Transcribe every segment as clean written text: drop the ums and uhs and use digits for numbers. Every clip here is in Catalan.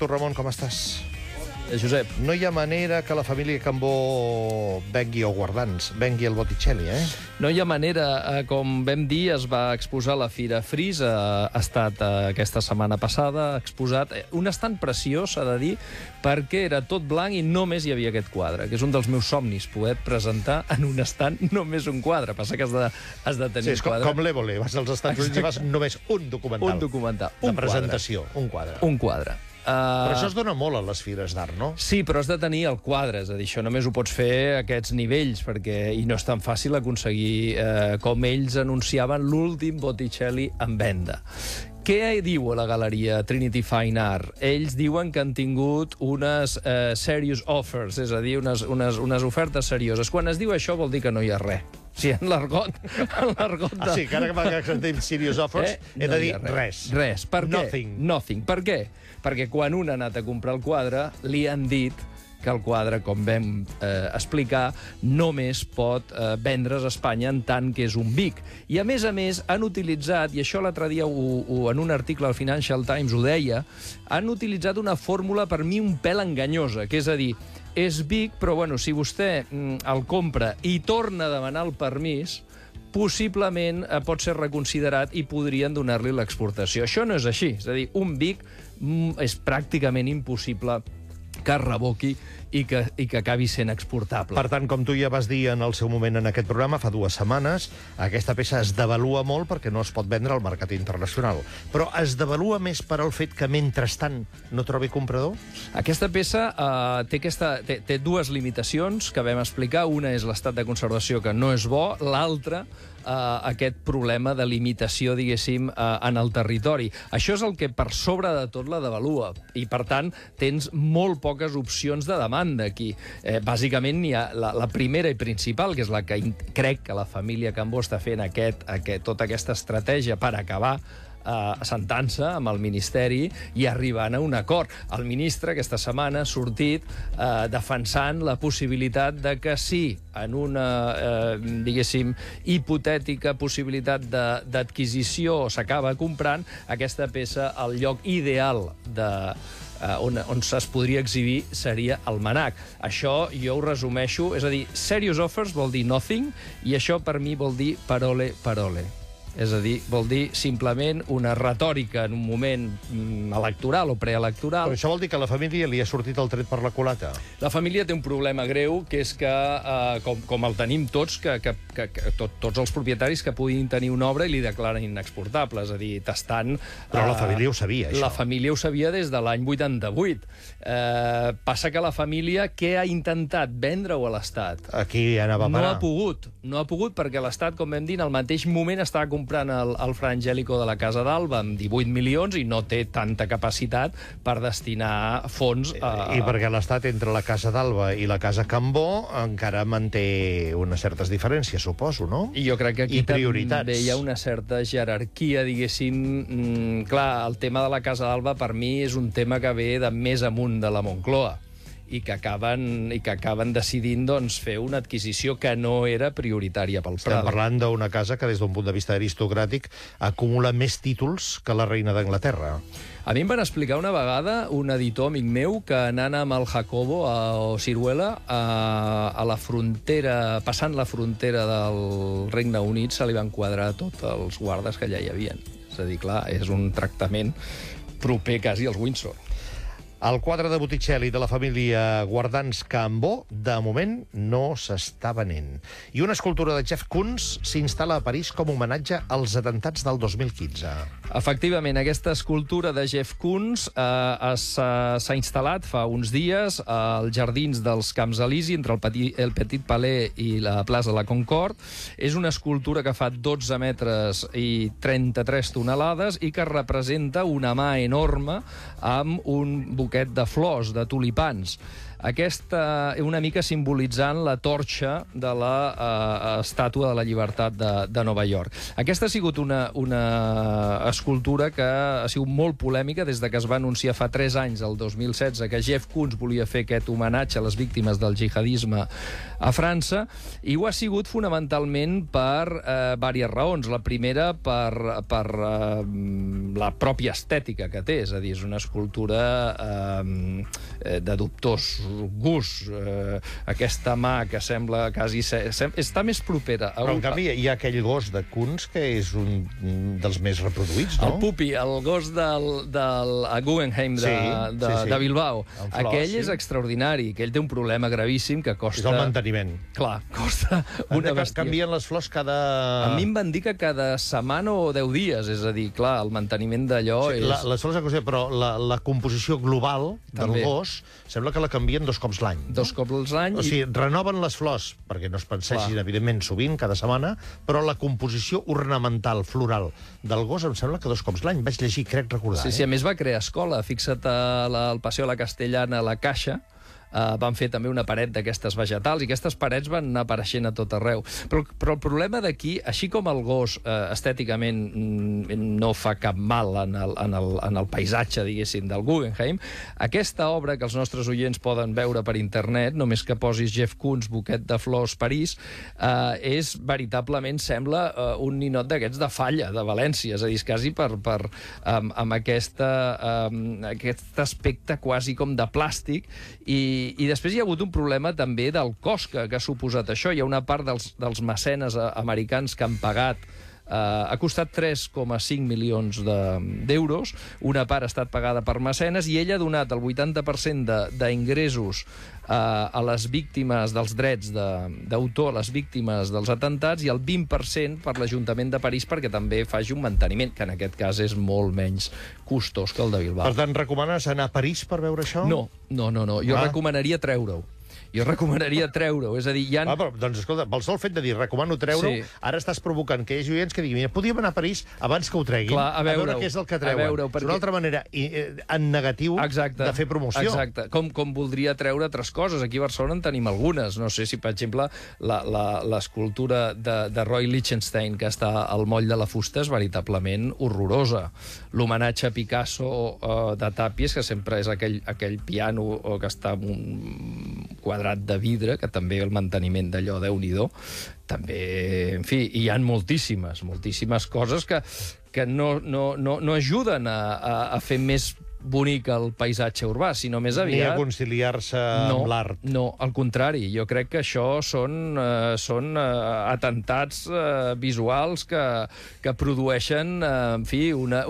Víctor Ramon, com estàs? Josep. No hi ha manera que la família Cambó vengui, o Guardans, vengui el Botticelli, eh? No hi ha manera. Com vam dir, es va exposar a la Fira Fris, ha estat aquesta setmana passada exposat. Un estant preciós, s'ha de dir, perquè era tot blanc i només hi havia aquest quadre, que és un dels meus somnis, poder presentar en un estant només un quadre. Passa que has de tenir és un quadre. Com l'Évole, vas als Estats Units i vas només un documental. Un documental. De presentació, un quadre. Un quadre. Però això es dona molt a les fires d'art, no? Sí, però has de tenir el quadre, és a dir, això només ho pots fer a aquests nivells, perquè i no és tan fàcil aconseguir com ells anunciaven l'últim Botticelli en venda. Què diu a la galeria Trinity Fine Art? Ells diuen que han tingut unes serious offers, és a dir, unes ofertes serioses. Quan es diu això vol dir que no hi ha res. Sí, en l'argot de... Ah, sí, que ara que sentim serious offers, he de dir res. Res. Per què? Nothing. Nothing. Per què? Perquè quan un ha anat a comprar el quadre, li han dit que el quadre, com vam explicar, només pot vendre's a Espanya en tant que és un BIC. I, a més, han utilitzat, i això l'altre dia en un article al Financial Times ho deia, han utilitzat una fórmula per mi un pèl enganyosa, que és a dir, és BIC, però bueno, si vostè el compra i torna a demanar el permís, possiblement pot ser reconsiderat i podrien donar-li l'exportació. Això no és així. És a dir, un BIC és pràcticament impossible que es revoqui i que acabi sent exportable. Per tant, com tu ja vas dir en el seu moment en aquest programa, fa 2 setmanes, aquesta peça es devalua molt perquè no es pot vendre al mercat internacional. Però es devalua més per al fet que, mentrestant, no trobi comprador? Aquesta peça té 2 limitacions que vam explicar. Una és l'estat de conservació, que no és bo. L'altra, aquest problema de limitació, diguéssim, en el territori. Això és el que, per sobre de tot, la devalua. I, per tant, tens molt poques opcions de demanda aquí. Bàsicament, n'hi ha la primera i principal, que és la que crec que la família Cambó està fent tota aquesta estratègia per acabar assentant-se amb el Ministeri i arribant a un acord. El ministre aquesta setmana ha sortit defensant la possibilitat de que sí, en una, diguéssim, hipotètica possibilitat d'adquisició s'acaba comprant aquesta peça, el lloc ideal on es podria exhibir seria el MNAC. Això jo ho resumeixo, és a dir, serious offers vol dir nothing, i això per mi vol dir parole, parole. És a dir, vol dir simplement una retòrica en un moment electoral o preelectoral. Però això vol dir que a la família li ha sortit el tret per la culata? La família té un problema greu, que és que, com el tenim tots, tots els propietaris que puguin tenir una obra i li declaren inexportable, és a dir, tastant... Però la família ho sabia, això. La família ho sabia des de l'any 88. Passa que la família, què ha intentat? Vendre-ho a l'Estat. Aquí anava a parar. No ha pogut, perquè l'Estat, com vam dir, en el mateix moment estava comprant el Fra Angelico de la Casa d'Alba amb 18 milions i no té tanta capacitat per destinar fons a... I perquè l'Estat, entre la Casa d'Alba i la Casa Cambó, encara manté unes certes diferències, suposo, no? I jo crec que aquí també hi ha una certa jerarquia, diguéssim. Clar, el tema de la Casa d'Alba per mi és un tema que ve de més amunt de la Moncloa i que acaben decidint fer una adquisició que no era prioritària pel Prado. Estem parlant d'una casa que, des d'un punt de vista aristocràtic, acumula més títols que la reina d'Anglaterra. A mi em van explicar una vegada un editor amic meu que, anant amb el Jacobo a Ciruela, a la frontera, passant la frontera del Regne Unit, se li van quadrar tots els guardes que allà hi havia. És a dir, clar, és un tractament proper quasi als Windsor. El quadre de Botticelli de la família Guardans Cambó, de moment, no s'està venent. I una escultura de Jeff Koons s'instal·la a París com a homenatge als atemptats del 2015. Efectivament, aquesta escultura de Jeff Koons s'ha instal·lat fa uns dies als jardins dels Camps Elisi, entre el Petit Palais i la plaça de la Concorde. És una escultura que fa 12 metres i 33 tonelades i que representa una mà enorme amb un buquet de flors, de tulipans. Aquesta, una mica simbolitzant la torxa de la Estàtua de la Llibertat de Nova York. Aquesta ha sigut una escultura que ha sigut molt polèmica des de que es va anunciar fa 3 anys, el 2016, que Jeff Koons volia fer aquest homenatge a les víctimes del jihadisme a França, i ho ha sigut fonamentalment per diverses raons. La primera, per la pròpia estètica que té, és a dir, és una escultura de dubtós gust, aquesta mà que sembla quasi... Està més propera. Però, en canvi, hi ha aquell gos de Kunz que és un dels més reproduïts, no? El Pupi, el gos del Guggenheim de Bilbao. Aquell és extraordinari, que ell té un problema gravíssim que costa... És el manteniment. Clar, costa una bèstia. Canvien les flors cada... A mi em van dir que cada setmana o 10 dies, és a dir, clar, el manteniment d'allò és... Les flors, però la composició global del gos sembla que la canvien 2 cops l'any. 2 cops l'any. O sigui, renoven les flors, perquè no es pensegin, evidentment, sovint, cada setmana, però la composició ornamental, floral, del gos em sembla que 2 cops l'any. Vaig llegir, crec recordar. Sí, a més va crear escola. Fixa't al Paseo de la Castellana, a la Caixa, van fer també una paret d'aquestes vegetals i aquestes parets van anar apareixent a tot arreu. Però el problema d'aquí, així com el gos estèticament no fa cap mal en el paisatge, diguéssim, del Guggenheim, aquesta obra que els nostres oients poden veure per internet, només que posis Jeff Koons, buquet de flors, París, és veritablement, sembla, un ninot d'aquests de Falla, de València, és a dir, és quasi amb aquest aspecte quasi com de plàstic. I després hi ha hagut un problema també del cost que ha suposat això. Hi ha una part dels mecenes americans que han pagat, ha costat 3,5 milions d'euros, una part ha estat pagada per mecenes i ell ha donat el 80% d'ingressos a les víctimes dels drets d'autor, a les víctimes dels atentats, i el 20% per l'Ajuntament de París perquè també faci un manteniment, que en aquest cas és molt menys costós que el de Bilbao. Per tant, recomanes anar a París per veure això? No. Jo recomanaria treure-ho. Jo recomanaria treure-ho, és a dir, però, doncs, escolta, pel sol fet de dir recomano treure-ho, ara estàs provocant que hi hagi oients que diguin, mira, podríem anar a París abans que ho treguin, a veure què és el que treuen. És una altra manera, en negatiu, de fer promoció. Exacte, com voldria treure altres coses. Aquí a Barcelona en tenim algunes. No sé si, per exemple, l'escultura de Roy Lichtenstein, que està al Moll de la Fusta, és veritablement horrorosa. L'homenatge a Picasso de Tàpies, que sempre és aquell piano que està en un quadrat de vidre, que també el manteniment d'allò, Déu-n'hi-do, també, en fi, hi ha moltíssimes coses que no ajuden a fer més bonic el paisatge urbà, sinó més aviat... Ni a conciliar-se amb l'art. No, al contrari. Jo crec que això són atentats visuals que produeixen, en fi,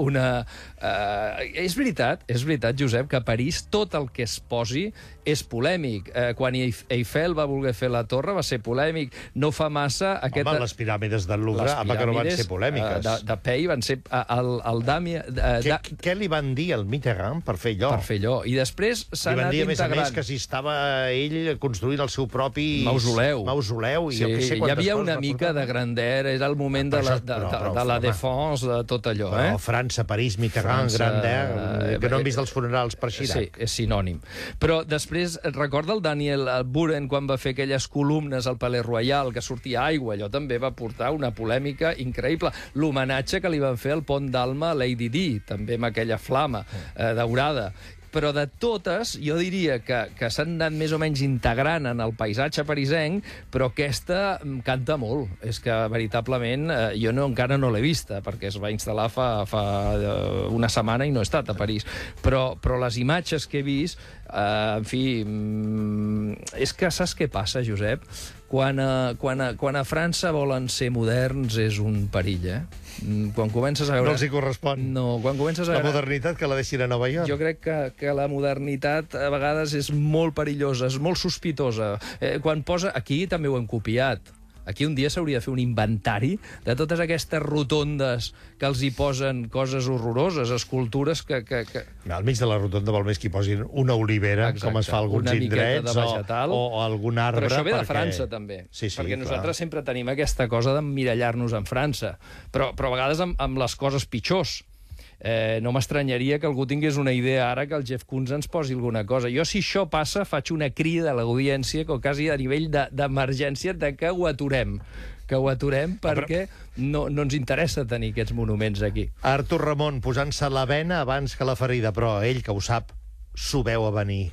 És veritat, Josep, que a París tot el que es posi és polèmic. Quan Eiffel va voler fer la torre va ser polèmic. No fa massa... Home, les piràmides del Louvre, que no van ser polèmiques. De Pei van ser... Què li van dir al Mitterrand per fer allò? Per fer allò. I després s'ha anat integrant. Li van dir, a més, que si estava ell construint el seu propi... Mausoleu. Sí, hi havia una mica de grandeur, era el moment de la défense, de tot allò. França, París, Mitterrand, grandeur, que no han vist els funerals per Chirac. Sí, és sinònim. Però després, recorda el Daniel Buren quan va fer aquelles columnes al Palais Royal, que sortia aigua, allò també va portar una polèmica increïble. L'homenatge que li van fer al Pont d'Alma a Lady Di, també amb aquella flama daurada. Però de totes, jo diria que s'han anat més o menys integrant en el paisatge parisenc, però aquesta canta molt. És que, veritablement, jo encara no l'he vista, perquè es va instal·lar fa una setmana i no he estat a París. Però les imatges que he vist, en fi, és que saps què passa, Josep? Quan a França volen ser moderns és un perill, Quan comences a veure... No els hi correspon. No, quan comences a veure... La modernitat que la deixin a Nova York. Jo crec que la modernitat a vegades és molt perillosa, és molt sospitosa. Quan posa... Aquí també ho hem copiat. Aquí un dia s'hauria de fer un inventari de totes aquestes rotondes que els hi posen coses horroroses, escultures que... Al mig de la rotonda vol més que hi posin una olivera, com es fa a alguns indrets, o algun arbre... Però això ve de França, també. Perquè nosaltres sempre tenim aquesta cosa d'emmirallar-nos en França. Però a vegades amb les coses pitjors. No m'estranyaria que algú tingués una idea ara que el Jeff Koons ens posi alguna cosa. Jo, si això passa, faig una crida a l'audiència, quasi a nivell d'emergència, que ho aturem. Que ho aturem perquè no ens interessa tenir aquests monuments aquí. Artur Ramon posant-se la bena abans que la ferida, però ell, que ho sap, s'ho veu a venir.